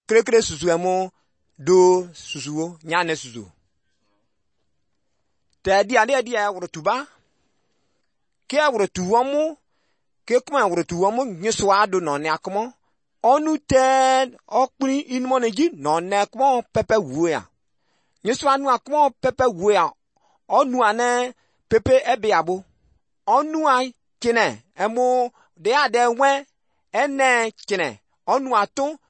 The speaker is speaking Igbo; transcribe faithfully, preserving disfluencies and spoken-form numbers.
kre kre susu emu do susu nyane susu te dia dia dia wuro tuba ke wuro tuwomu ke kuma wuro tuwomu nyiswa do no ne akmo onu ten okpri inmo neji no ne akmo pepe wuya nyiswa nu akmo pepe wuya onu ane pepe ebiabu onu ai kine emu de ade we ene kine onu atu